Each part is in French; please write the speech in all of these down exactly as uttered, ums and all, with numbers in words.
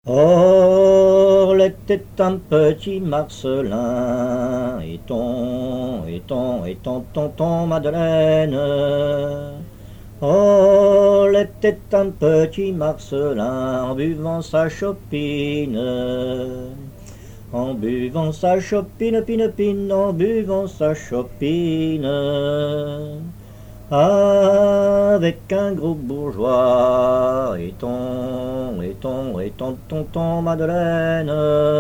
Or était un petit Marcelin, et ton, et ton, et ton tonton Madeleine. Or était un petit Marcelin, en buvant sa chopine, en buvant sa chopine, pine, pine, en buvant sa chopine, avec un gros bourgeois, et ton, et ton, et ton tonton Madeleine,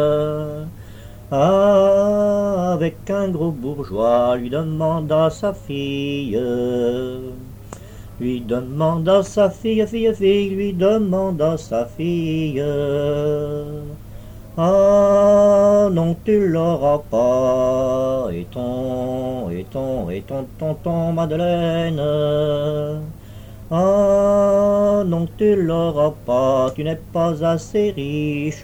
avec un gros bourgeois, lui demanda sa fille, lui demanda sa fille, fille, fille, lui demanda sa fille. Ah non, tu l'auras pas, et ton, et ton, et ton tonton Madeleine. Ah non, tu l'auras pas, tu n'es pas assez riche.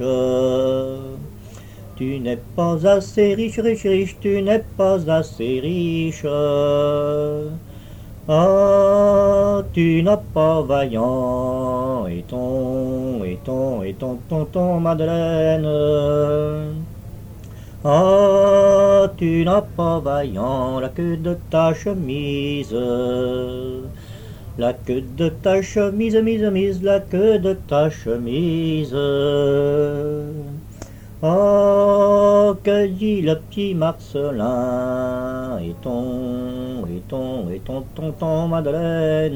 Tu n'es pas assez riche, riche, riche, tu n'es pas assez riche. Ah, tu n'as pas vaillant, et ton, et ton, et ton tonton Madeleine. Ah, tu n'as pas vaillant la queue de ta chemise, la queue de ta chemise, mise, mise, la queue de ta chemise. Oh, que dit le petit Marcelin, et ton, et ton, et ton tonton Madeleine.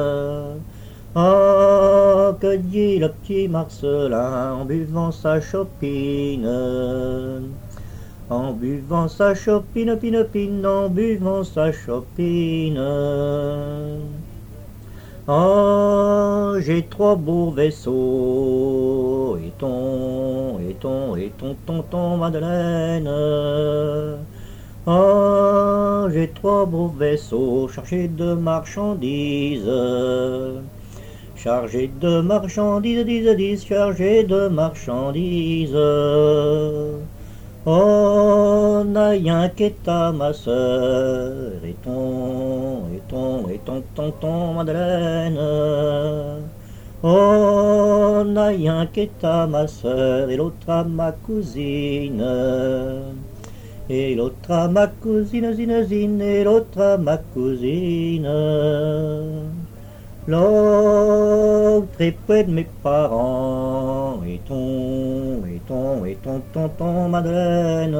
Oh, que dit le petit Marcelin en buvant sa chopine, en buvant sa chopine, pine, pine, en buvant sa chopine. Oh, j'ai trois beaux vaisseaux, et ton, et ton, et ton tonton Madeleine. Oh, j'ai trois beaux vaisseaux chargés de marchandises, chargés de marchandises, dix, dix, chargés de marchandises. Oh, n'a qu'est à ma sœur, et ton, et ton, et ton tonton Madeleine. Oh, n'a qu'est à ma sœur, et l'autre à ma cousine, et l'autre à ma cousine, zine, zine, et l'autre à ma cousine. L'autre est près de mes parents, et ton, et ton, et ton tonton Madeleine.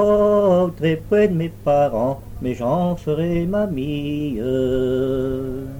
L'autre est près de mes parents, mais j'en ferai mamie.